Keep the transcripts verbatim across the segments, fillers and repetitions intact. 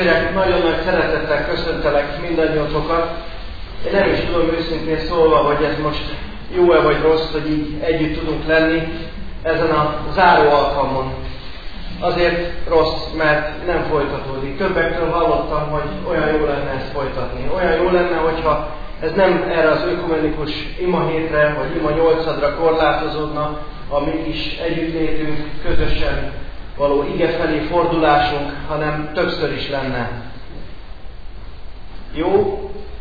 testvérek, nagyon nagy szeretettel köszöntelek mindannyiótokat. Én nem is tudom őszintén szólva, hogy ez most jó-e vagy rossz, hogy így együtt tudunk lenni ezen a záró alkalmon. Azért rossz, mert nem folytatódik. Többektől hallottam, hogy olyan jó lenne ezt folytatni. Olyan jó lenne, hogyha ez nem erre az ökumenikus ima hétre, vagy ima nyolcadra korlátozódna, a mi kis együttlétünk, közösen való ige felé fordulásunk, hanem többször is lenne. Jó?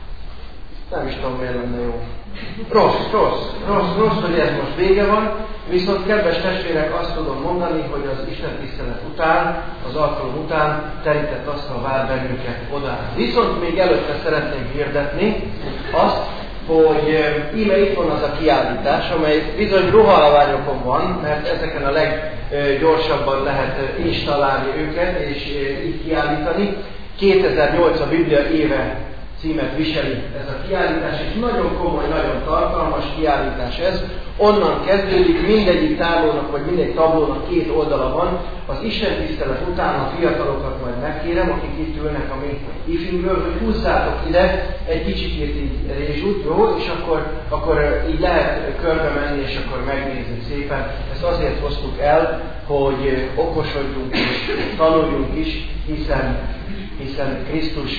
Nem is tudom, miért lenne jó. Rossz, rossz, rossz, rossz, hogy ez most vége van, viszont kedves testvérek, azt tudom mondani, hogy az Isten tisztelet után, az alkalom után terített asztal vár bennünket oda. Viszont még előtte szeretném hirdetni azt, hogy íme itt van az a kiállítás, amely bizony ruhaállványokon van, mert ezeken a leggyorsabban lehet installálni őket és így kiállítani. kétezer-nyolc a Biblia éve címet viseli ez a kiállítás, és nagyon komoly, nagyon tartalmas kiállítás ez. Onnan kezdődik, mindegyik táblónak, vagy mindegy tablónak két oldala van. Az Isten tisztelet után a fiatalokat majd megkérem, akik itt ülnek a mi ifjünkből, hogy húzzátok ide egy kicsikét így rézsút, jó? És akkor, akkor így lehet körbe menni, és akkor megnézni szépen. Ezt azért hoztuk el, hogy okosodjunk és tanuljunk is, hiszen, hiszen Krisztus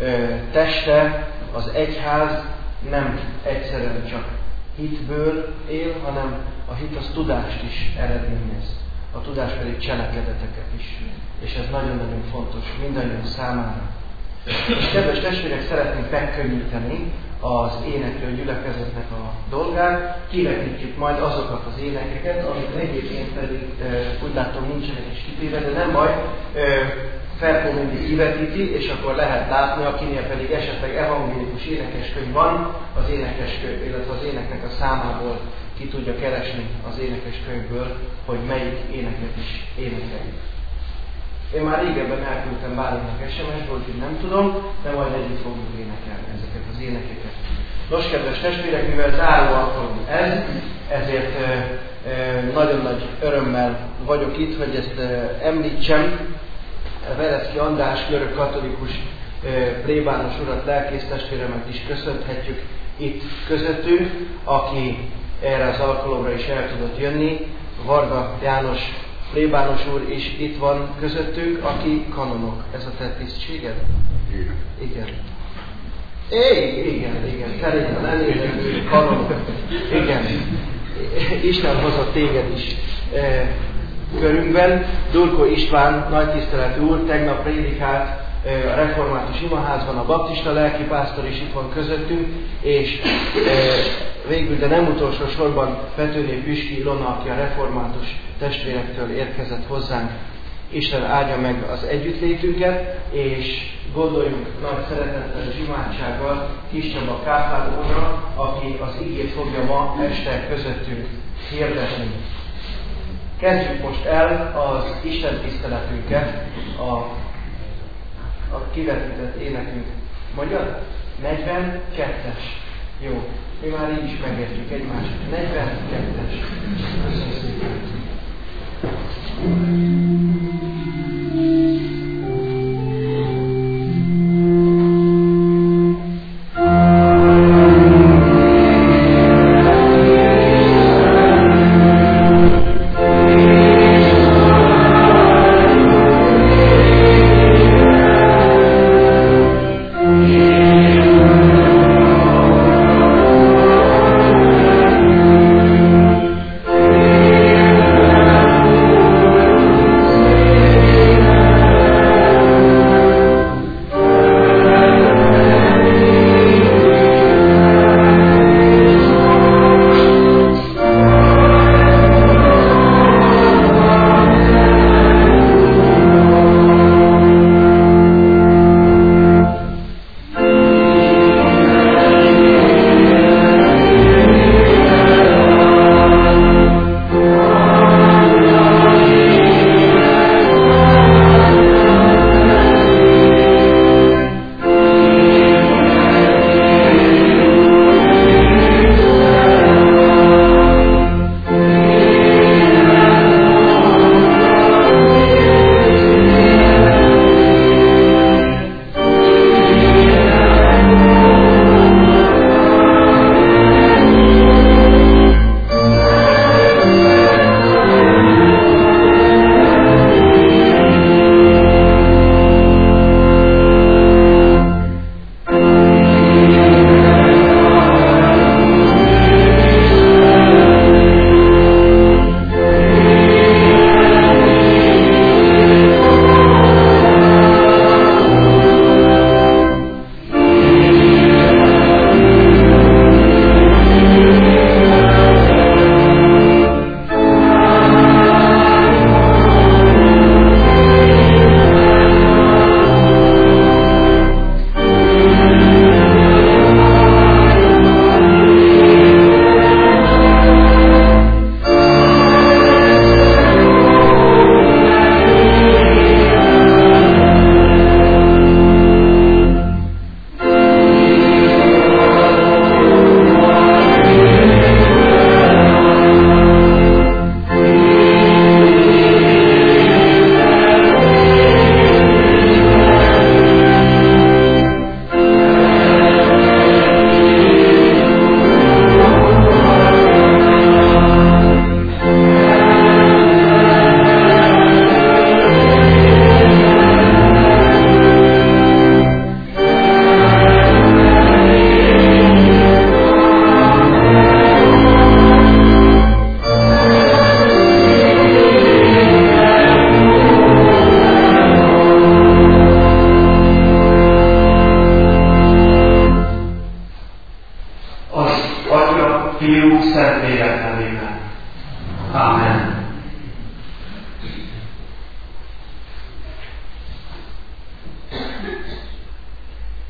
teste, az egyház nem egyszerűen csak hitből él, hanem a hit az tudást is eredményez. A tudás pedig cselekedeteket is. És ez nagyon-nagyon fontos mindannyian számára. És kedves testvérek, szeretnénk megkönnyíteni az éneklő gyülekezetnek a dolgát. Kivetítjük majd azokat az énekeket, amik egyébként pedig úgy látom nincsenek is kitéve, de nem baj, Ferkó mindig kivetíti, és akkor lehet látni, akinél pedig esetleg evangélikus énekeskönyv van, az énekeskönyv, illetve az éneknek a számából ki tudja keresni az énekeskönyvből, hogy melyik éneket is énekeljük. Én már régebben elküldtem Bálintnak es em es-ből, hogy nem tudom, de majd együtt fogjuk énekelni ezeket az énekeket. Nos, kedves testvérek, mivel záró alkalom ez, ezért e, e, nagyon nagy örömmel vagyok itt, hogy ezt e, említsem. Verecki András, görög katolikus plébános urat, lelkész testvéremet is köszönhetjük itt közöttünk, aki erre az alkalomra is el tudott jönni. Varga János plébános úr is itt van közöttünk, aki kanonok. Ez a te tisztséged? Igen. Igen. É, igen, igen, szerintem elég kanonok. Igen. Isten hozott téged is körünkben. Durkó István, nagy tiszteletű úr, tegnap prédikált a református imaházban, a baptista lelkipásztor is itt van közöttünk, és végül, de nem utolsó sorban Petőné Püski Ilona, aki a református testvérektől érkezett hozzánk. Isten áldja meg az együttlétünket, és gondoljunk nagy szeretettel és imádsággal Kis Csaba Kápár úrra, aki az igét fogja ma este közöttünk hirdetni. Kezdjük most el az Isten tiszteletünket, a, a kivetített énekünk. Mondjad? negyvenkettes. Jó, mi már így is megértjük egymást. negyvenkettes. Köszönöm szépen. Thank you.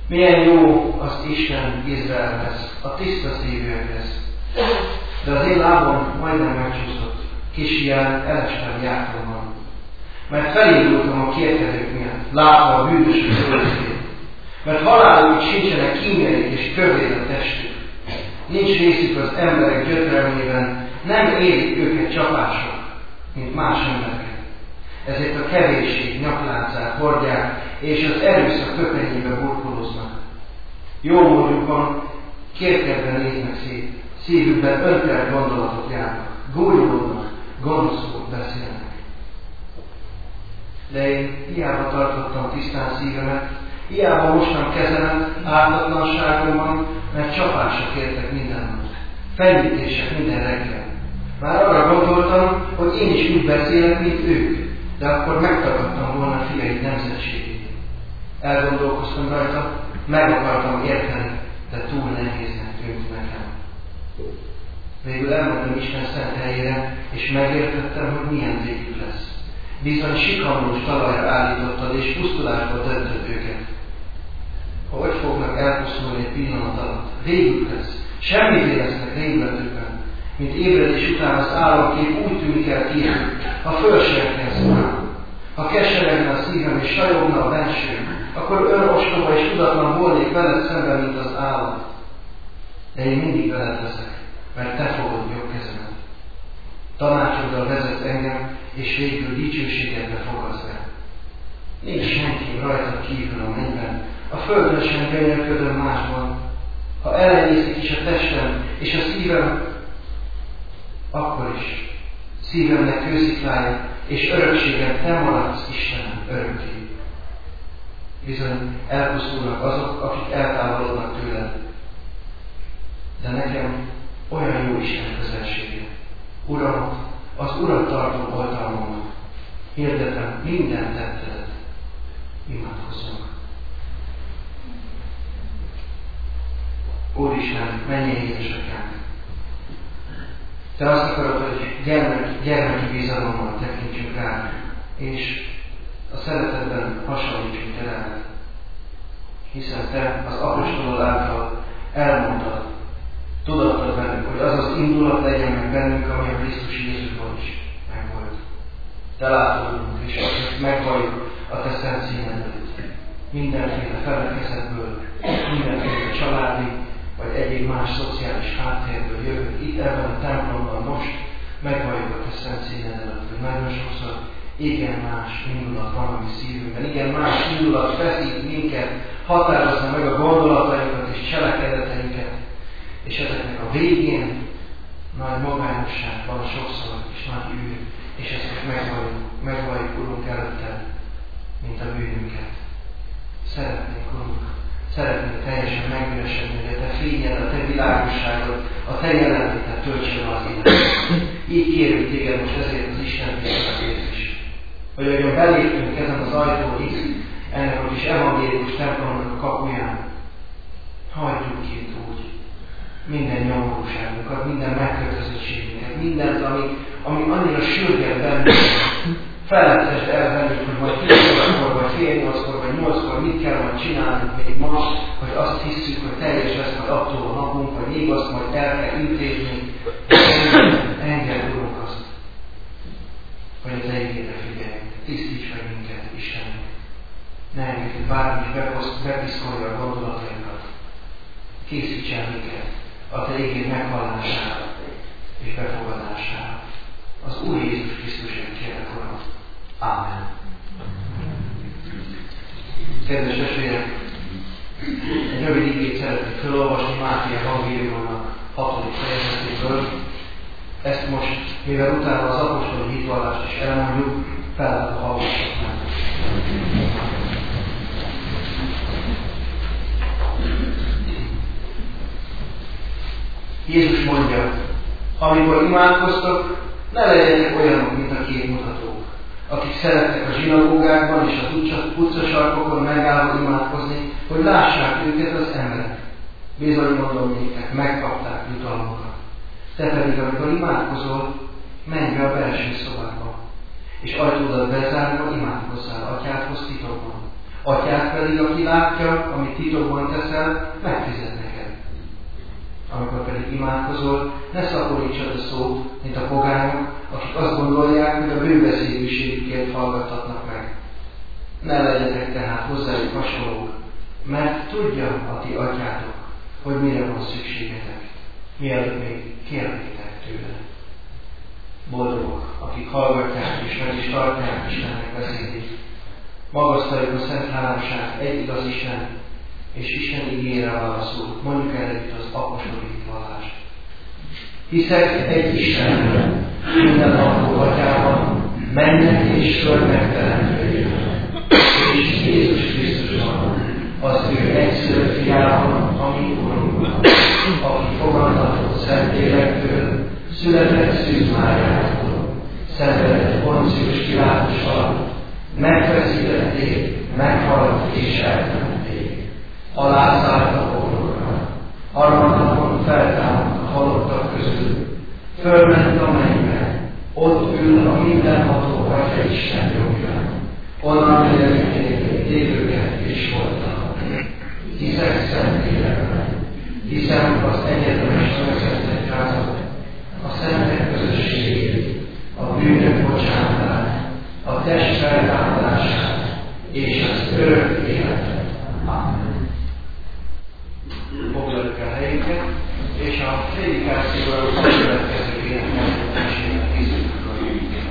Milyen jó az Isten Izraelhez, a tiszta szívűekhez. De az én lábam majdnem megcsúszott, kis hiány elestem jártomban. Mert felindultam a kérkedők miatt, látva a bűnösök zöldségét. Mert haláluk sincsenek kímélik és kövér a testük. Nincs részük az emberek gyötrelmében, nem érik őket csapások, mint más embereket. Ezért a kevésség nyakláncát hordják, és az erőszak köpenyébe burkolóznak. Jó módjukon kérkedve néznek szét, szívükben öntelt gondolatot járnak, gúnyolódnak, gonoszul beszélnek. De én hiába tartottam tisztán szívemet, hiába mostam kezemet ártatlanságomban, mert csapások értek minden nap, fenyítések minden reggel. Már arra gondoltam, hogy én is úgy beszélek, mint ők, de akkor megtagadtam volna fiaid nemzetségét. Elgondolkoztam rajta, meg akartam érteni, de túl nehéznek tűnt nekem. Végül elmentem Isten szent helyére, és megértettem, hogy milyen végük lesz. Bizony sikamlós talajra állítottad, és pusztulásba döntöd őket. Hogy fognak elpusztulni egy pillanat alatt? Végük lesz. Semmit éreznek régletükben, mint ébredés után az államkép úgy tűnik el kívül, ha fölserkelsz már. Ha keseregne a szívem és sajogna a bensőm, akkor ön ostoba és tudatlan volnék veled szemben, mint az állat. De én mindig veled leszek, mert te fogod jobb kezemet. Tanácsoddal vezetsz engem, és végül dicsőségedbe fogadsz be. Nincs senki rajta kívül a mennyben, a földön sem gyönyörködöm másban. Ha elenyészik is a testem és a szívem, akkor is szívemnek kősziklája, és örökségem te maradsz, Istenem, örökké. Bizony elpusztulnak azok, akik eltávolodnak tőled. De nekem olyan jó Isten közelsége. Uramat, az Urat tartom oltalmamat. Hirdetem minden tettedet. Imádkozzunk. Úristen, mennyei édesatyánk! Te azt akarod, hogy gyermek, gyermeki bizalommal tekintsünk rá, és a szeretetben hasonlítsunk te rád. Hiszen te az apostolod által elmondtad, tudattad velünk, hogy az az indulat legyen meg bennünk, ami a Krisztus Jézusban is megvolt. Te látod, és azt megvalljuk a te szent színed előtt. Mindenféle felekezetből, mindenféle családi, vagy egyéb más szociális háttérből jövünk itt ebben a templomban most, megvalljuk a te szent színed előtt, hogy nagyon sokszor igen más indulat van a mi szívünkben, igen más indulat feszít minket, határozza meg a gondolatainkat és cselekedeteinket, és ezeknek a végén nagy magányosság van sokszor, és nagy űr, és ezt most megvalljuk, megvalljuk, Urunk, előtted, mint a bűnünket. Szeretnénk, Urunk, szeretnénk teljesen megüresedni, hogy a te fényed, a te világosságod, a te jelenléted töltse az életet. Így kérünk téged most ezért az Isten tiszteletért is. Hogy ahogyan beléptünk ezen az ajtón itt, ennek a kis evangélikus templomnak a kapuján, hagyjuk ki úgy minden nyomorúságunkat, minden megkötözöttségünket, mindent, ami, ami annyira sürget bennünket. Felettesd el velünk, hogy majd tízkor, vagy fél nyolckor, vagy nyolckor mit kell majd csinálnunk még ma, hogy azt hiszük, hogy teljes lesz majd attól a napunk, vagy még azt majd el kell intézni. Engedd, Urunk, azt, hogy a te igére figyeljünk. Tisztíts meg minket, Istenünk. Ne engedj, hogy bármi is bepiszkolja a gondolatainkat. Készíts el minket a te igéd meghallására és befogadására. Az Úr Jézus Krisztusért kérlek, Uram. Ámen. Kedves testvérek, egy rövid igét szeretnék felolvasni Máté evangéliumának hatodik fejezetéből. Ezt most, mivel utána az apostoli hitvallást is elmondjuk, fel a hallgassuk meg. Jézus mondja, amikor imádkoztok, ne legyenek olyanok, mint a képmutatók, akik szerettek a zsinagógákban és az utcasarkokon megállva imádkozni, hogy lássák őket az emberek. Bizony mondom néktek, megkapták jutalmukat. Te pedig, amikor imádkozol, menj be a belső szobába, és ajtódat bezárva imádkozzál atyádhoz titokban. Atyád pedig, aki látja, amit titokban teszel, megfizet neked. Amikor pedig imádkozol, ne szaporítsad a szót, mint a pogányok, akik azt gondolják, hogy a bőbeszédűségükért hallgattatnak meg. Ne legyetek tehát hozzájuk hasonlók, mert tudja a ti atyátok, hogy mire van szükségetek, mielőtt még kérnétek tőle. Boldogok, akik hallgatják és meg is tartják Istennek beszédét. Magasztaljuk a szent háromság, egy igaz Isten, és Isten igére válaszul, mondjuk el itt az apostoli vallást. Hiszek egy Istenben, minden apró atyában, mennek és földnek teremtőjében, és Jézus Krisztusban, az ő egyszülött fiában, ami Urunkban, aki fogantatott Szentlélektől, született Szűz Máriától, szenvedett Poncius Pilátus alatt, megfeszítették, meghalt és eltemették. Alászállt a pólóra, harmadnapon feltámadt a halottak közül, fölment a mennybe, ott ül a mindenható Atya Isten jobbján, onnan jelentték élőket és voltak. Hiszek Szentlélekben, hiszem az egyetemes megszentegyházat, a szentek közösségét, a bűnök bocsánatát, a test feltámadását és az örök életet. Amen. Foglaljuk el helyünket, és a prédikációra a következő énekességnek készítjük a jövőt.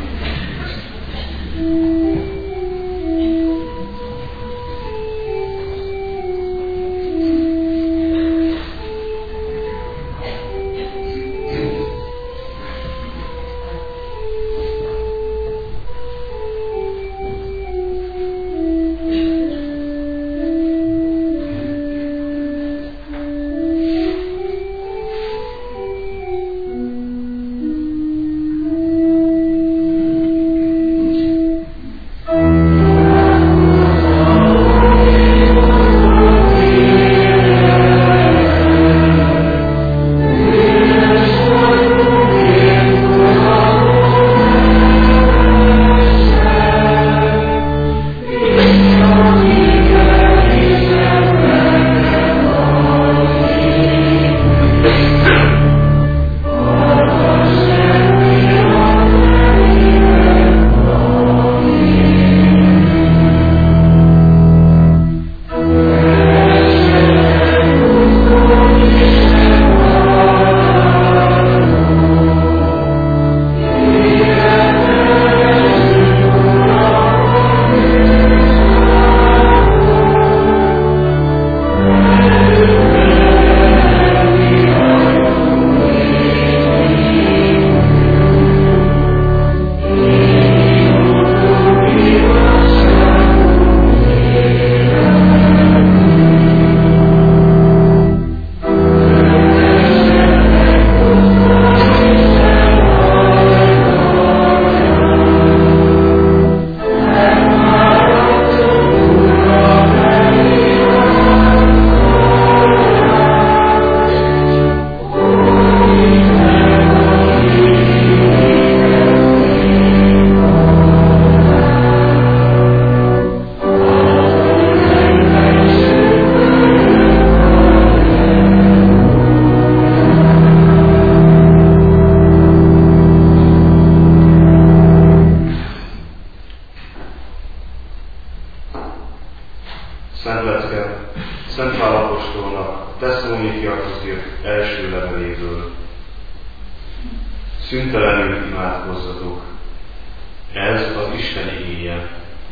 Szüntelenül imádkozzatok. Ez az Isten igéje.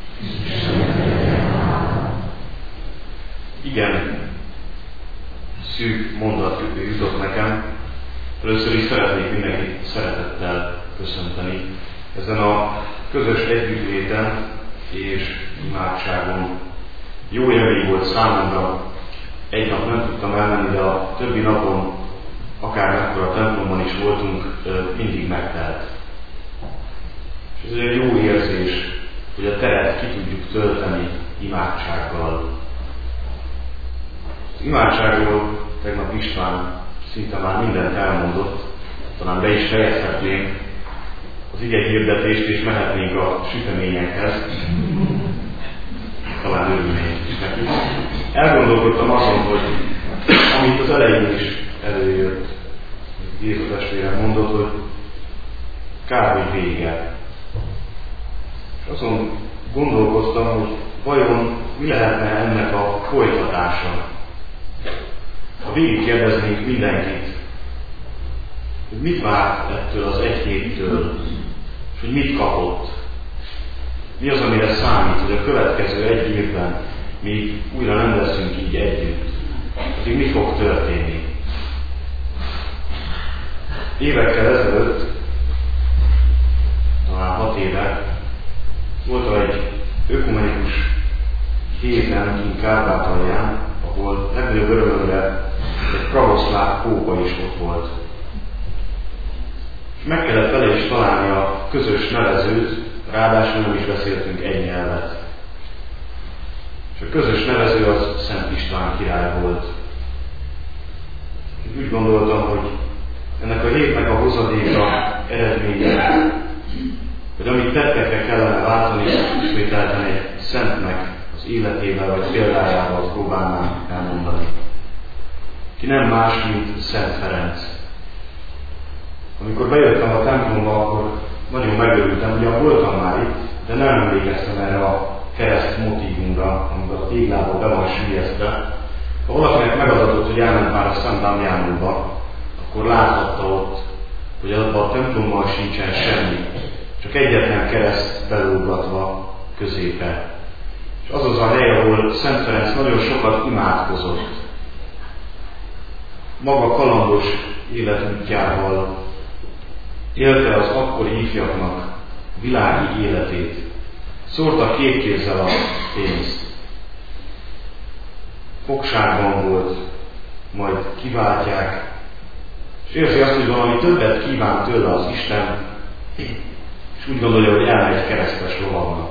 Igen, szűk mondat jutott nekem. Először is szeretnék mindenkit szeretettel köszönteni ezen a közös együttléten és imádságon. Jó élmény volt számomra. Egy nap nem tudtam elmenni, de a többi napon, akármekkor a templomban is voltunk, mindig megtelt. És ez egy jó érzés, hogy a teret ki tudjuk tölteni imádsággal. Az imádságról tegnap István szinte már mindent elmondott, talán be is fejezhetnénk az ige hirdetést, és mehetnénk a süteményekhez. Talán igazán örülnénk is neki. Elgondolkodtam azon, hogy amit az elején is előjött, Géza testvérem mondott, hogy kár, hogy vége. És azon gondolkoztam, hogy vajon mi lehetne ennek a folytatása. Ha végig kérdeznénk mindenkit, hogy mit várt ettől az egy héttől, és hogy mit kapott. Mi az, amire számít, hogy a következő egy évben mi újra nem leszünk így együtt. Addig mi fog történni? Évekkel ezelőtt, talán hat éve, volt egy ökumenikus héten kint Kárpátalján, ahol legnagyobb örömömre egy pravoszláv pópa is ott volt. És meg kellett vele is találni a közös nevezőt, ráadásul nem is beszéltünk egy nyelvet. És a közös nevező az Szent István király volt. Úgy gondoltam, hogy ennek a hétnek a hozadéka, eredménye, hogy amit tettekre kellene váltani, ismételten egy szentnek az életével vagy példájával próbálnám elmondani. Ki nem más, mint Szent Ferenc. Amikor bejöttem a templomba, akkor nagyon megörültem, ugyan voltam már itt, de nem emlékeztem erre a kereszt motívumra, amiben a téglába be van süllyesztve. Ha valakinek megadatott, hogy elment már a Szent Dámjánóba, akkor láthatta ott, hogy abban a templomban sincsen semmi, csak egyetlen kereszt belógatva középe. És az az a hely, ahol Szent Ferenc nagyon sokat imádkozott. Maga kalandos életútjával élte az akkori ifjaknak világi életét. Szórta két kézzel a pénzt. Fogságban volt, majd kiváltják, és érzi azt, hogy valami többet kíván tőle az Isten, és úgy gondolja, hogy elmegy keresztes lovagnak.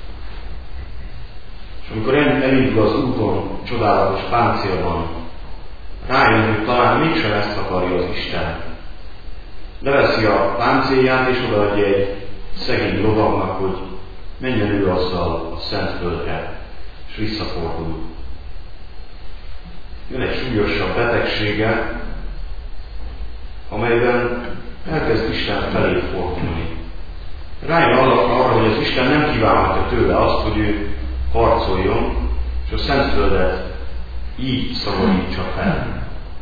És amikor elindul az úton csodálatos páncélban, rájön, hogy talán mégsem ezt akarja az Isten. Leveszi a páncélját, és odaadja egy szegény lovagnak, hogy menjen ő azzal a szent földre, és visszafordul. Jön egy súlyosabb betegsége, amelyben elkezd Isten felé fordulni. Rájön arra, hogy az Isten nem kívánhatja tőle azt, hogy ő harcoljon, és a Szentföldet így szabadítsa fel.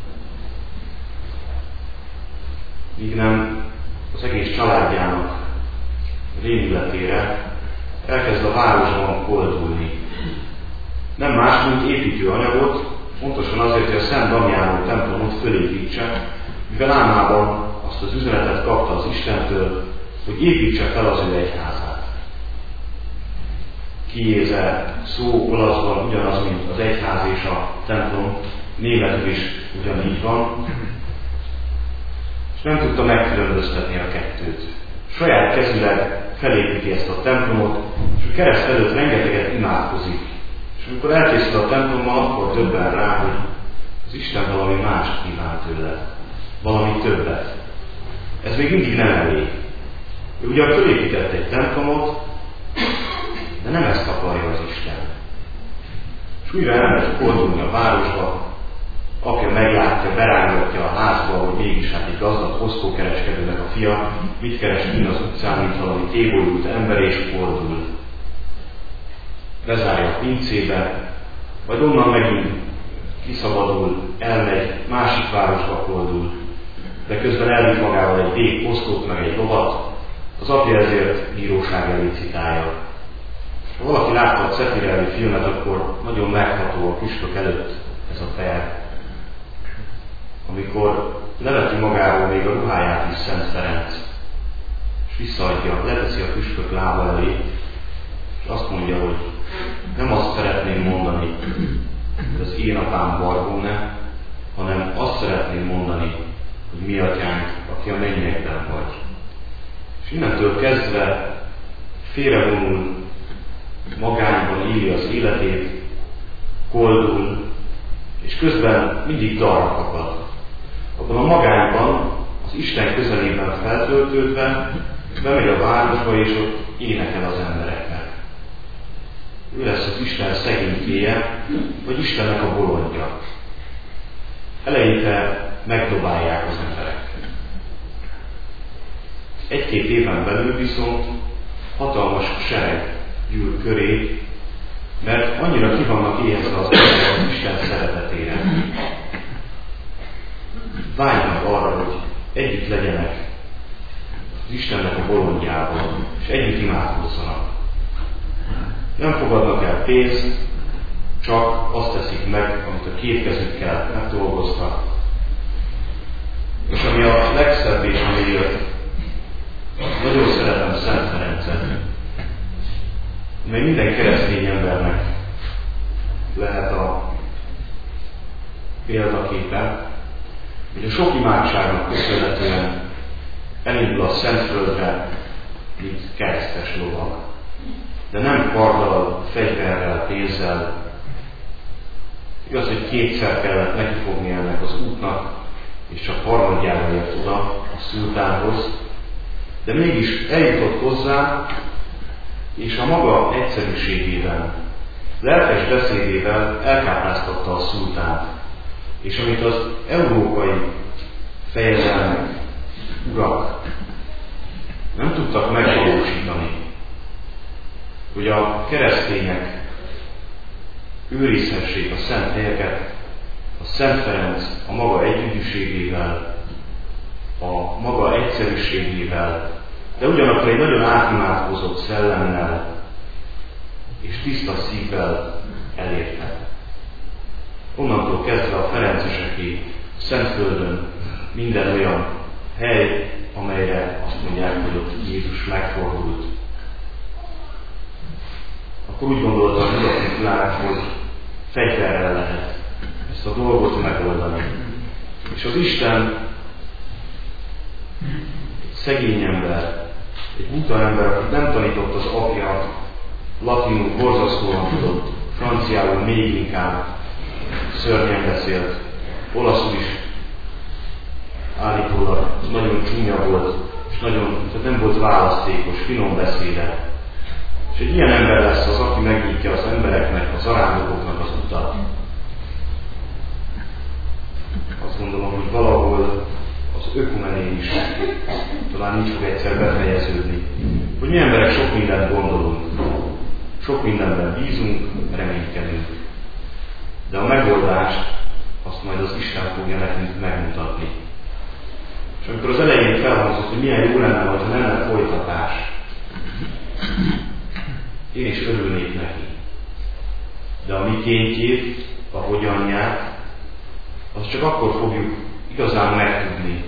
Míg nem az egész családjának rémületére elkezd a városban koldulni. Nem más, mint építőanyagot, pontosan azért, hogy a Szent Damjánó templomot fölépítse, mivel álmában azt az üzenetet kapta az Istentől, hogy építse fel az ő egyházát. Kiéze szó olaszban ugyanaz, mint az egyház és a templom, németül is ugyanígy van, és nem tudta megkülönböztetni a kettőt. Saját kezűleg felépíti ezt a templomot, és a kereszt előtt rengeteget imádkozik. És amikor elkészül a templommal, akkor döbben rá, hogy az Isten valami mást kíván tőle, valami többet. Ez még mindig nem elég. Ő ugyan fölépített egy templomot, de nem ezt akarja az Isten. És újra elmegy fordulni a városba, aki meglátja, berángatja a házba, hogy mégis hát egy gazdag osztókereskedőnek a fia, mit keres kint az utcán, mint valami tébolyult ember, és fordul. Lezárja a pincébe, vagy onnan megint kiszabadul, elmegy, másik városba fordul, de közben elvitt magával egy vég osztót, meg egy lovat, az apja ezért bíróság elé citálja. Ha valaki látta a Cefirelli filmet, akkor nagyon megható a püspök előtt ez a per. Amikor leveti magáról még a ruháját is Szent Ferenc, és visszaadja, leteszi a püspök lába elé, és azt mondja, hogy nem azt szeretném mondani, hogy az én apám Bargóne, hanem azt szeretném mondani, hogy mi atyánk, aki a mennyekben vagy. És innentől kezdve félrevonul, magányban éli az életét, koldul, és közben mindig dalra kapad. Abban a magányban, az Isten közelében feltöltődve, bemegy a városba, és ott énekel az embereknek. ő lesz az Isten szegénykéje, vagy Istennek a bolondja. Eleinte megdobálják az emberek. Egy-két éven belül viszont hatalmas sereg gyűl köré, mert annyira ki vannak éhezve az emberek az Isten szeretetére. Vágynak arra, hogy együtt legyenek az Istennek a bolondjával, és együtt imádkozzanak. Nem fogadnak el pénzt, csak azt teszik meg, amit a két kezükkel megdolgoztak. És ami a legszebb és amiért nagyon szeretem Szent Ferencet, mely minden keresztény embernek lehet a példaképe, hogy a sok imádságnak köszönhetően elindul a Szentföldre, mint keresztes lovag. De nem karddal, fegyverrel, pénzzel. Igaz, hogy kétszer kellett nekifogni ennek az útnak, és csak harmadjára ért oda a szultánhoz, de mégis eljutott hozzá, és a maga egyszerűségével, lelkes beszédével elkápráztatta a szultánt. És amit az európai fejedelmek, urak nem tudtak megvalósítani, hogy a keresztények őrizhessék a szent helyeket, a Szent Ferenc a maga együttűségével, a maga egyszerűségével, de ugyanakkor egy nagyon átimádkozott szellemmel és tiszta szívvel elérte. Onnantól kezdve a ferenceseké Szentföldön minden olyan hely, amelyre azt mondják, hogy ott Jézus megfordult. Akkor úgy gondolta a nyugati világ, hogy fegyverrel lehet ezt a dolgot megoldani. És az Isten egy szegény ember, egy buta ember, akit nem tanított az apja, latinul borzasztóan tudott, franciául még inkább szörnyen beszélt, olaszul is állítólag nagyon csúnya volt, és nagyon, tehát nem volt választékos, finom beszéde. És egy ilyen ember lesz az, aki megnyitja az embereknek, az zarándokoknak az utat. Azt gondolom, hogy valahol az ökumenén is talán így fog egyszer befejeződni, hogy mi emberek sok mindent gondolunk, sok mindenben bízunk, reménykedünk. De a megoldást azt majd az Isten fogja nekünk megmutatni. És amikor az elején felhangzott, hogy milyen jó lenne, ha nem lenne folytatás, én is örülnék neki. De a mikéntjét, a hogyanját, azt csak akkor fogjuk igazán megtudni,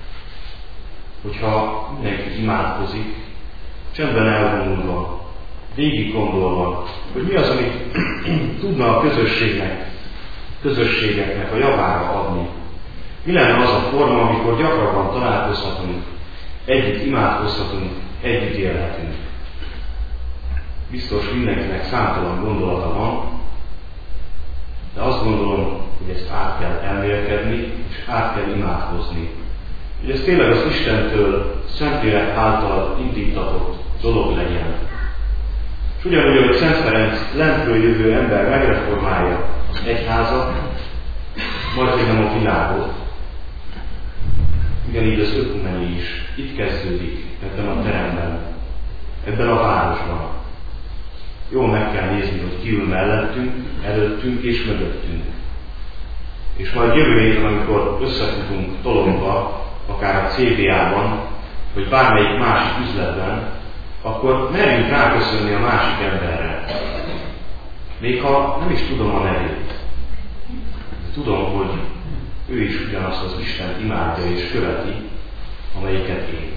hogyha mindenki imádkozik, csendben elvonulva, végig gondolva, hogy mi az, amit tudna a közösségnek, közösségeknek a javára adni. Mi lenne az a forma, amikor gyakrabban találkozhatunk, együtt imádkozhatunk, együtt élhetünk. Biztos mindenkinek számtalan gondolata van, de azt gondolom, hogy ezt át kell elmélkedni, és át kell imádkozni. Hogy ez tényleg az Istentől, Szentlélek által indítatott dolog legyen. És ugyanúgy, hogy Szent Ferenc lentről jövő ember megreformálja az egyházat, majd nem a világot, ugyanígy az ökumeni is itt kezdődik, ebben a teremben, ebben a városban. Jól meg kell nézni, hogy ki ül mellettünk, előttünk és mögöttünk. És majd jövő héten, amikor összefutunk tolongva, akár a cé bé á-ban, vagy bármelyik másik üzletben, akkor merjünk ráköszönni a másik emberre. Még ha nem is tudom a nevét. Tudom, hogy ő is ugyanazt az Istent imádja és követi, amelyiket én.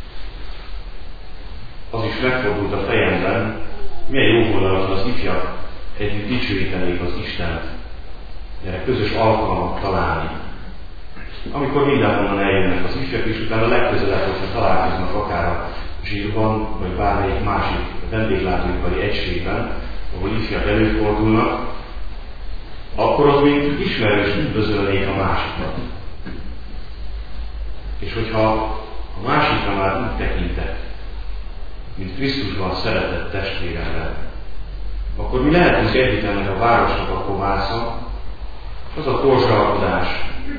Az is megfordult a fejemben, milyen jó volna, hogy az ifjak együtt dicsőítenék az Istent, gyere közös alkalmat találni. Amikor mindenhonnan eljönnek az ifjak, és utána legközelebb, hogyha találkoznak akár a zsírban, vagy bármelyik másik vendéglátóipari egységben, ahol ifjak előfordulnak, akkor az mint ismerős üdvözölnék a másikat. És hogyha a másikra már úgy tekintek, mint Krisztusban szeretett testvéremre, akkor mi lehetünk együtt ennek a városnak a kovásza, az a torzsalkodás,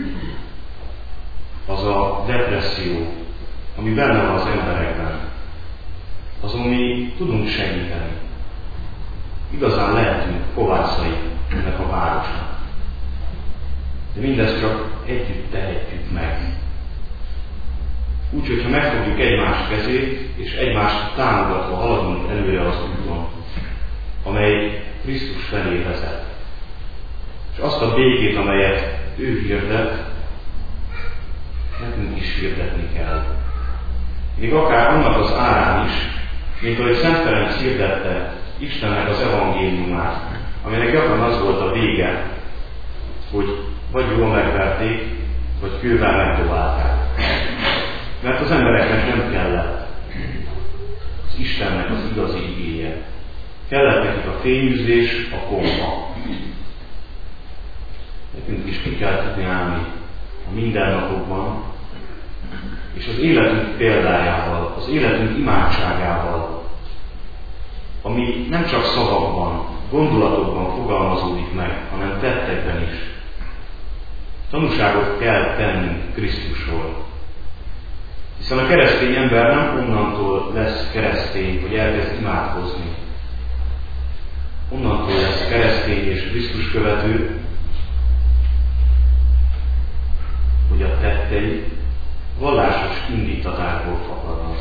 az a depresszió, ami benne van az emberekben, azon mi tudunk segíteni. Igazán lehetünk kovászai ennek a városnak. De mindezt csak együtt tehetjük meg. Úgy, hogyha megfogjuk egymás kezét, és egymást támogatva haladunk előre az úton, amely Krisztus felé vezet. És azt a békét, amelyet ő hirdet, nekünk is hirdetni kell. Még akár annak az árán is, mint ahogy Szent Ferenc hirdette Istennek az evangéliumát, aminek gyakran az volt a vége, hogy vagy jól megverték, vagy kővel megdobálták. Mert az embereknek nem kellett az Istennek az igazi igéje. Kellett nekik a fényűzés, a komba. Nekünk is ki kell tudni állni a mindennapokban, és az életünk példájával, az életünk imádságával, ami nem csak szavakban, gondolatokban fogalmazódik meg, hanem tettekben is. Tanúságot kell tennünk Krisztusról. Hiszen a keresztény ember nem onnantól lesz keresztény, hogy elkezd imádkozni. Onnantól lesz keresztény és Krisztus követő, hogy a tettei vallásos indítatásból fakadnak.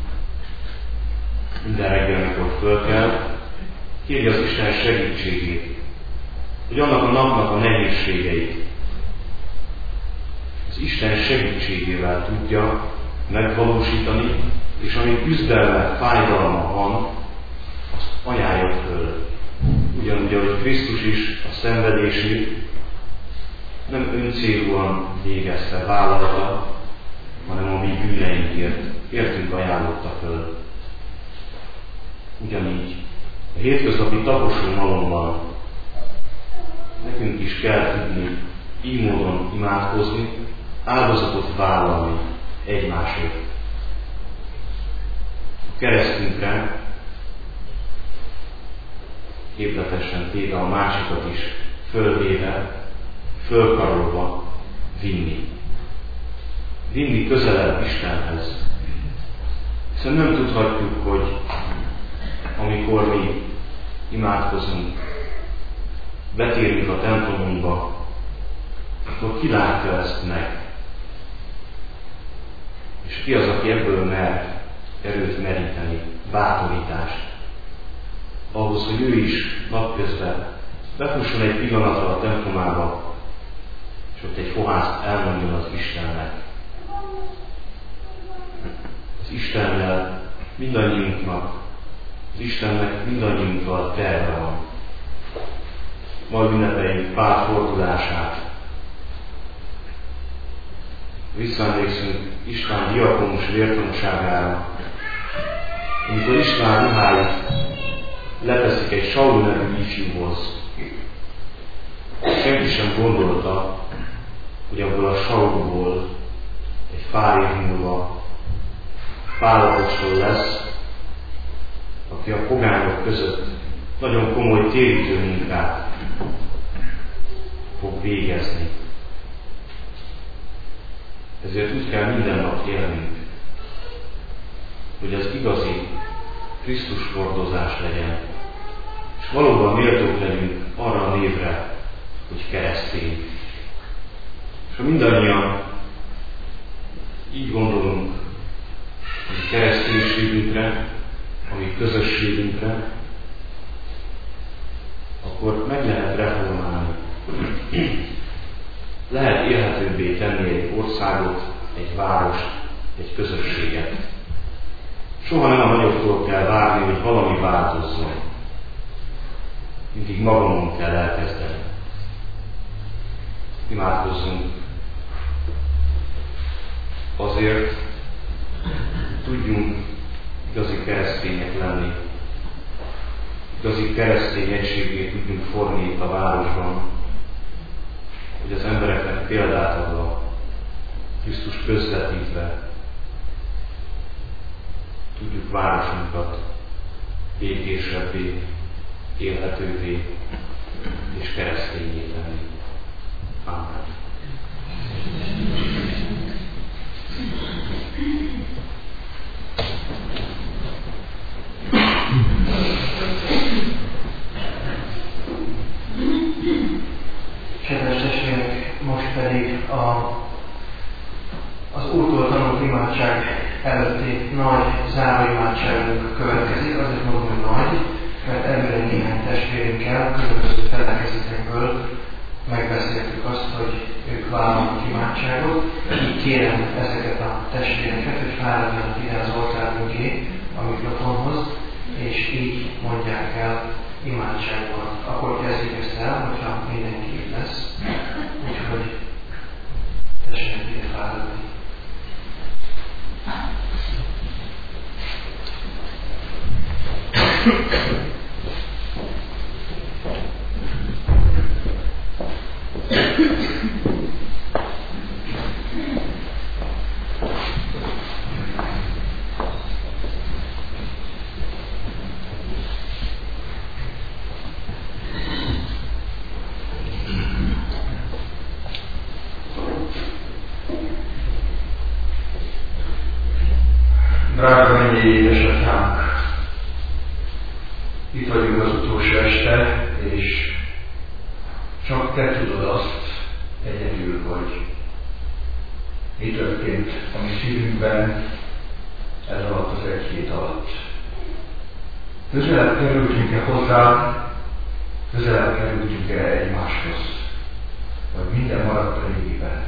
Minden reggel, amikor fölkel, kérje az Isten segítségét, hogy annak a napnak a nehézségeit az Isten segítségével tudja megvalósítani, és ami küzdelme, fájdalma van, azt ajánlja föl. Ugyanúgy, ahogy Krisztus is a szenvedését nem öncélúan végezte, vállalta, hanem a mi bűneinkért értünk ajánlotta föl. Ugyanígy a hétköznapi taposó malomban nekünk is kell tudni így módon imádkozni, áldozatot vállalni egymásért. A keresztünkre képletesen téve a másikat is fölvéve, fölkarolva vinni. Vinni közelebb Istenhez. Hiszen nem tudhatjuk, hogy amikor mi imádkozunk, betérünk a templomunkba, akkor ki látja ezt meg? És ki az, aki ebből mer erőt meríteni, bátorítást, ahhoz, hogy ő is napközben befusson egy pillanatra a templomába, és ott egy fohászt elmondjon az Istennek. Az Istennel mindannyiunknak, az Istennek mindannyiunkkal terve van. Ma ünnepeljük Pál fordulását. Visszaemlékszünk István diakonus vértanúságára, amikor István ruháit leteszik egy Saul nevű ifjúhoz. Senki sem gondolta, hogy abból a Saulból egy pár év múlva Pál apostol lesz, aki a pogányok között nagyon komoly térítő munkát fog végezni. Ezért úgy kell minden nap élnünk, hogy az igazi Krisztus hordozás legyen, és valóban méltók legyünk arra a névre, hogy keresztény. És ha mindannyian így gondolunk a mi kereszténységünkre, a mi közösségünkre, akkor meg lehet reformálni. Lehet élhetőbbé tenni egy országot, egy várost, egy közösséget. Soha nem a nagyoktól kell várni, hogy valami változzon. Mindig magamon kell elkezdeni. Imádkozzunk azért, tudjunk igazi keresztények lenni. Igazi keresztény egységét tudjunk forni itt a városban, hogy az embereknek példát adva, Krisztus közvetítve tudjuk városunkat békésebbé élhetővé és keresztényé tenni. Amen. Kedves testvérek, most pedig a, az Úrtól tanult imádság előtti nagy záróimádságunk következik. Azért mondom, hogy nagy, mert előre néhány testvérünkkel, különböző felekezetekből megbeszéltük azt, hogy ők vállalnak imádságot. Így kérem ezeket a testvéreket, hogy fáradjanak ide az oltár mögé a mikrofonhoz, és így mondják el imádságokat. Akkor kezdjük ezt el, hogyha mindenki itt lesz. Úgyhogy tessenek ide fáradni. Drága mennyi édesatyánk, itt vagyunk az utolsó este, és csak te tudod azt egyedül, hogy mi történt a mi szívünkben ez alatt az egy hét alatt. Közelebb kerültünk-e hozzá, közelebb kerültünk-e egymáshoz, vagy minden maradt a régiben.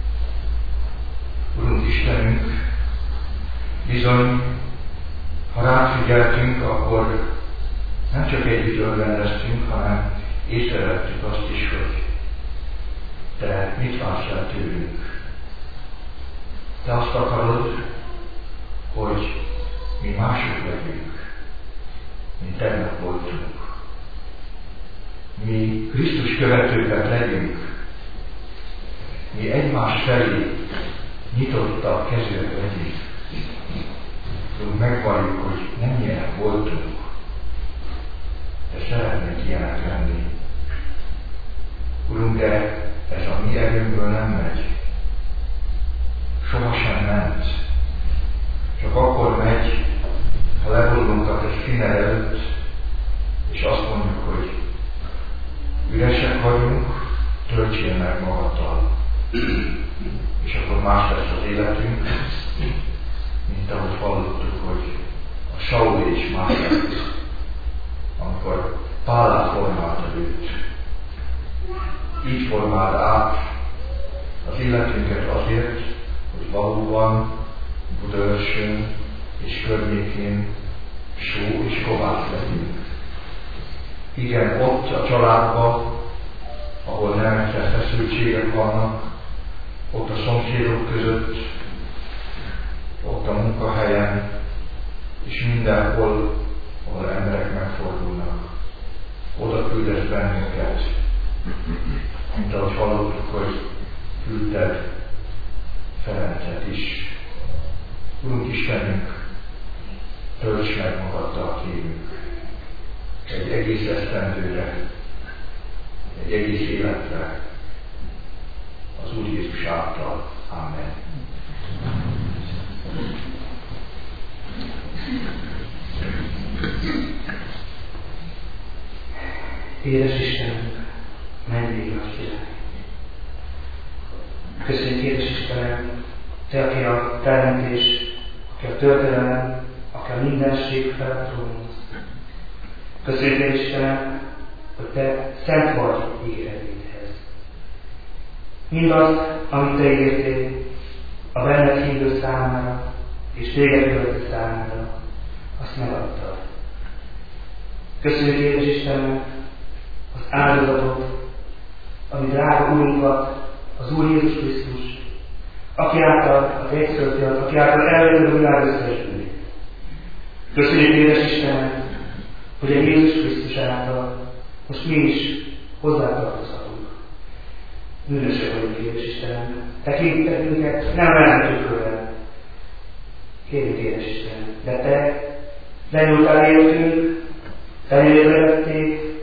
Urunk Istenünk, bizony, ha rád figyeltünk, akkor nem csak együtt örvendeztünk, hanem észrevettük azt is, hogy te mit vársz el tőlünk. Te azt akarod, hogy mi mások legyünk, mint tegnap voltunk. Mi Krisztus követőket legyünk, mi egymás felé nyitotta kezűek legyünk. Megvalljuk, hogy nem ilyenek voltunk, de szeretnénk ilyenek lenni. Urunk, de ez a mi erőnkből nem megy. Sohasem ment. Csak akkor megy, ha levonulunk egy színed előtt, és azt mondjuk, hogy üresek vagyunk, töltsél meg magaddal. És akkor más lesz az életünk, mint ahogy hallottuk, hogy a Saul és más lett, amikor Pálát formálta őt. Így formáld át az életünket azért, hogy valóban Budaörsön és környékén só és kovács legyünk. Igen, ott a családban, ahol nemes feszültségek vannak, ott a szomszédok között, ott a munkahelyen, és mindenhol, ahol emberek megfordulnak. Oda küldesz bennünket, mint ahogy hallottuk, hogy küldted Ferencet is. Urunk Istenünk, tölts meg magaddal, kérünk, egy egész esztendőre, egy egész életre, az Úr Jézus által. Amen. Édes Istenünk, mennyei nagy király! Köszönjük, édes Istenem, Te, aki a teremtés, aki a történelem, aki a mindenség felett trónolsz. Köszönjük, édes Istenem, hogy Te szent vagy ígéretedhez. Mindazt, amit Te ígértél a benned hívő számára és Téged követő számára, azt megadtad. Köszönjük, édes Istennek, az áldozatot, ami drága Urunkat, az Úr Jézus Krisztus, aki által az egyszülött fiat, aki által elvette a világ összes bűnét. Köszönjük, édes Istennek, hogy a Jézus Krisztus által most mi is hozzátartozhatunk. Bűnösek vagyunk, édes Istenem, tekintetünket nem vehetjük föl. Kérjük, édes Istenem, de Te lenyúltál értünk, Te nyújtál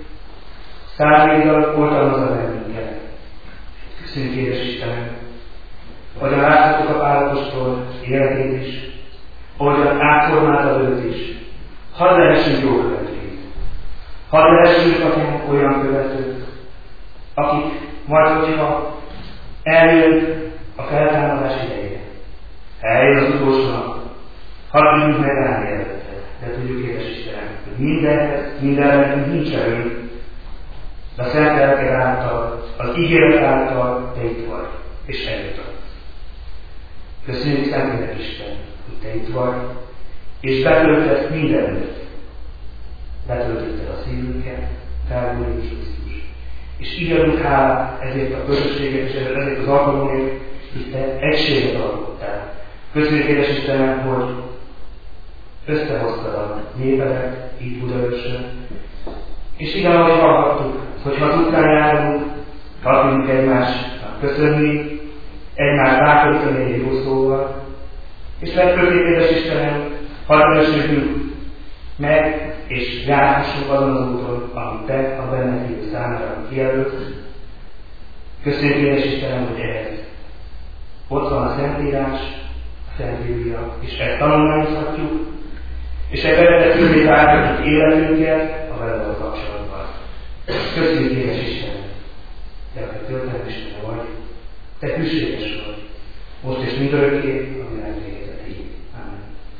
Szárnyékkal oltalmazza bennünket. Köszönjük, édes Istenem, ahogyan láthattuk a Pál apostol életét is, ahogyan átformáltad őt is. Hadd lehessünk jó követők. Hadd lehessünk, Atyánk, olyan követők, akik majd, hogyha eljön a feltámadás ideje, eljön az utolsó nap, hadd tudjunk megállni előtte. De tudjuk, édes Istenem, hogy mindenhez, mindenre nincs erőnk, de a szent lelked által, az ígéret által te itt vagy, és eljutott. Köszönjük Szentlélek Isten, hogy te itt vagy, és betöltesz mindenütt. Betöltötted a szívünket, felvújt Krisztus. És így adunk hálát ezért a közösséget, és ezért az alkalomért, hogy te egységet alkottál. Köszönjük, édes Istenem, hogy összehoztad a népedet, így Budaörsön. És igen, ahogy hallgattuk, hogy ha az utcán járunk, ha tudjuk egymásnak köszönni, egymást bátorítani egy jó szóval, és legfőképp, édes Istenem, hadd nősödjünk meg, és járhassunk azon az úton, amit te a benned hívő számára kijelölsz. Köszönjük, édes Istenem, hogy ehhez ott van a Szentírás, a Szent Biblia, és ezt tanulmányozhatjuk, és ebben vezetővé válthatjuk életünket a veled a kapcsolatban. Köszönjük, édes Istenem, de te történet Isten vagy, te hűséges vagy, most és mindörökké, ami elvégezett így. Amen.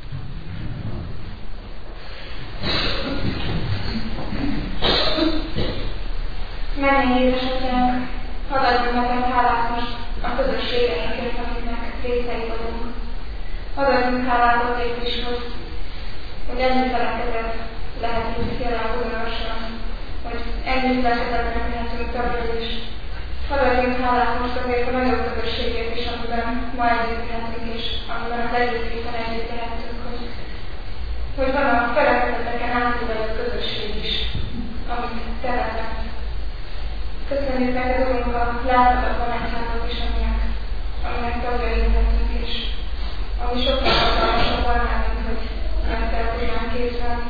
Menjen, édesatyánk, hadd adjunk neked hálát most a közösségeinkért, amiknek részei vagyunk. Hadd adjunk hálát azért is, hogy, hogy ennyi felekezet lehetünk jelen Budaörsön, hogy ennyi felekezetnek lehetünk tagjai is. Hadd adjunk hálát most azért a nagyobb közösségét is, amiben ma együtt lehetünk, és amiben az együtt héten együtt lehetünk, hogy, hogy van a felekezeteken átüvelő közösség is, amit szeretnek. Köszönjük neked, Urunk, a láthatatlan egyházat is, aminek, aminek tagjai lehetünk, és ami sokkal hatalmasabb annál, mint hogy meg kell tudnánk képzelni.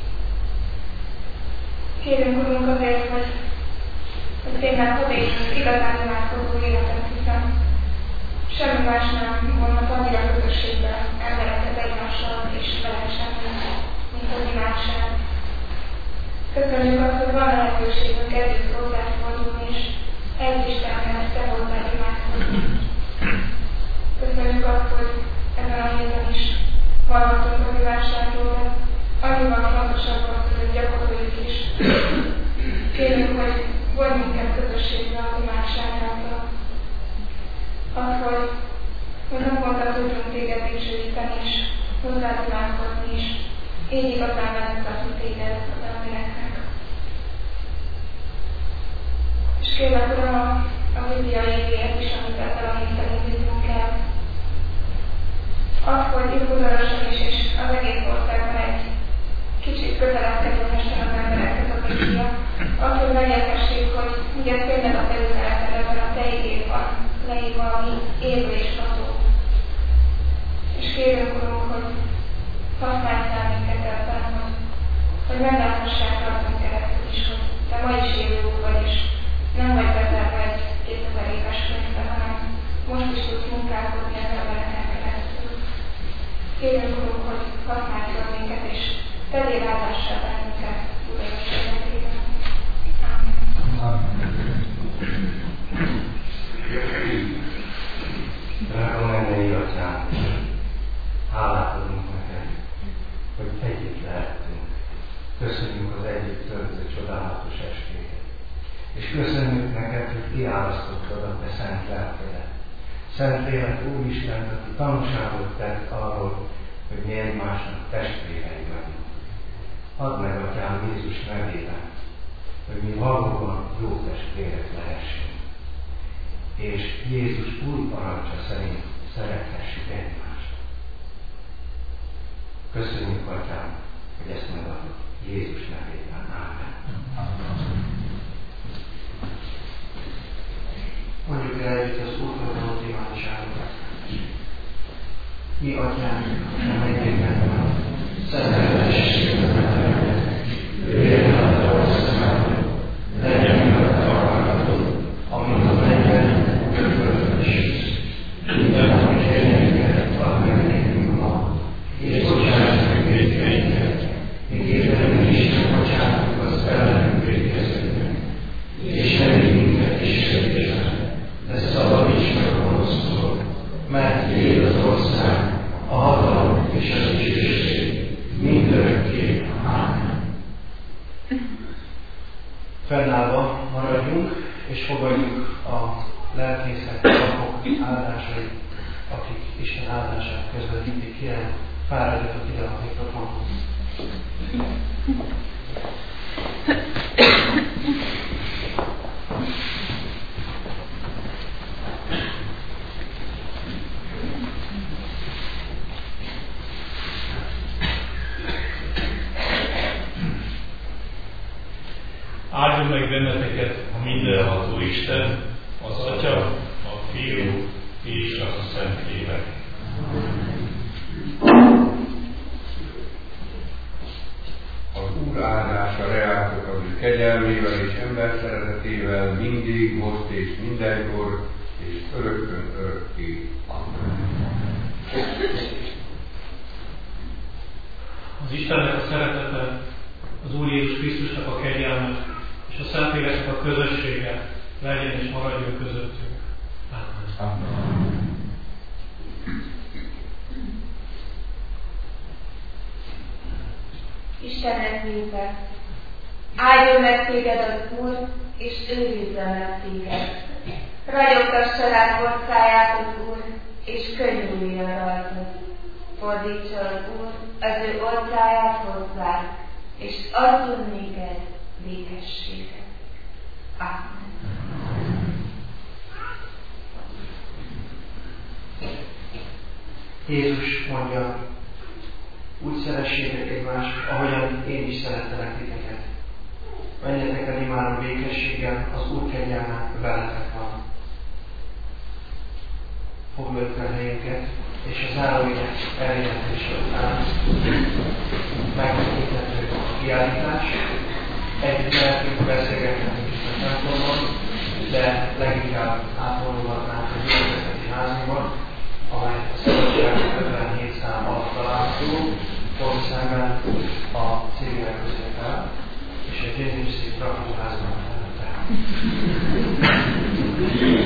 Kérünk, Urunk, azért, hogy, hogy tényleg hadd éljünk igazán imádkozó életet, hiszen semmi más nem mondhat annyira közösségben embereket egymással és lehessen, mint az imádság. Köszönjük azt, hogy van lehetőségünk együtt hozzáfordulni, és egy Istenhez te hozzá imádkozni. Köszönjük azt, hogy ezen a héten is hallgatunk az imádságról, de annyiban fontosabb az, hogy gyakoroljuk is. Kérjük, hogy vonj minket közösségbe az imádság által. Az, hogy, hogy naponta tudjunk téged dicsőíteni, és hozzád imádkozni is. Így igazán megmutatni téged az embereknek. És kérlek, Uram, a, a Biblia igéért is, amit ezzel a héten indítunk el. Az, hogy itt Budaörsön is, és az egész országban egy kicsit közelebb kerülhessen az emberekhez a Biblia. Az, hogy megértessék, hogy ugye tényleg a te üzeneted ebben a te igéd van leírva, ami élő és ható. És kérünk, Urunk, hogy használj fel minket ebben, hogy, hogy megláthassák rajtunk keresztül is, hogy te ma is élő úr vagy, és nem vagy bezárva egy kétezer éves könyvbe, hanem most is tudsz munkálkodni az embereken keresztül. Kérünk, Urunk, hogy használj fel minket, és tegyél áldássá bennünket Budaörs életében. Amen. Drága mennyei Atyám, hálát adunk neked, hogy együtt lehetünk. Köszönjük az együtt töltő csodálatos estéket. És köszönjük neked, hogy kiálasztottad a te szent lelkedet. Szent Lélek Úristen, aki tanúságot tett arról, hogy mi egymásnak testvérei vagyunk. Add meg, Atyám, Jézus nevében, hogy mi valóban jó testvérek lehessünk. És Jézus új parancsa szerint szerethessük egymást. Köszönjük, Atyám, hogy ezt megadod. Jézus nevében. Ámen. Mondjuk el együtt az Úrhoz való imádságot. Mi, Atyánk, a mennyekben van, szenteltessék a neved, jöjjön a te országod, legyen és a dicsőség mindörökké. Amen. Fennállva maradjunk, és fogadjuk a lelkészek, papok áldásait, akik Isten áldását közvetítik. Kérem, fáradjatok ide a mikrofonhoz. Áldjon meg benneteket a mindenható Isten, az Atya, a Fiú és a Szentlélek. Az Úr áldása reátok az ő kegyelmével és ember szeretetével mindig, most és mindenkor, és örökkön örökké. Amen. Az Istennek a szeretete, az Úr Jézus Krisztusnak a kegyelme és a Szentléleknek a közössége legyen és maradjon közöttünk. Amen. Amen. Istennek népe, áldjon meg téged az Úr, és őrizzen meg téged. Ragyogtassa rád orcáját az Úr, és könyörüljön rajtad. Fordítsa az Úr az ő orcáját hozzád, és adjon néked békességet. Amen. Jézus mondja, úgy szeressétek egymást, ahogyan én is szerettelek titeket. Menjetek el imádom békességgel, az Úr kegyelme veletek van. Foglaljuk el helyünket, és a záróének eljelentése után megtekinthető a kiállítás. Együtt lehetünk beszélgetni is a templomban, de leginkább átvonulhatnánk a gyülekezeti házunkban, amely a Szabadság ötvenhét szám alatt található, pont szemben a civilek között áll, és egy gyönyörű szép rakóházban előtte.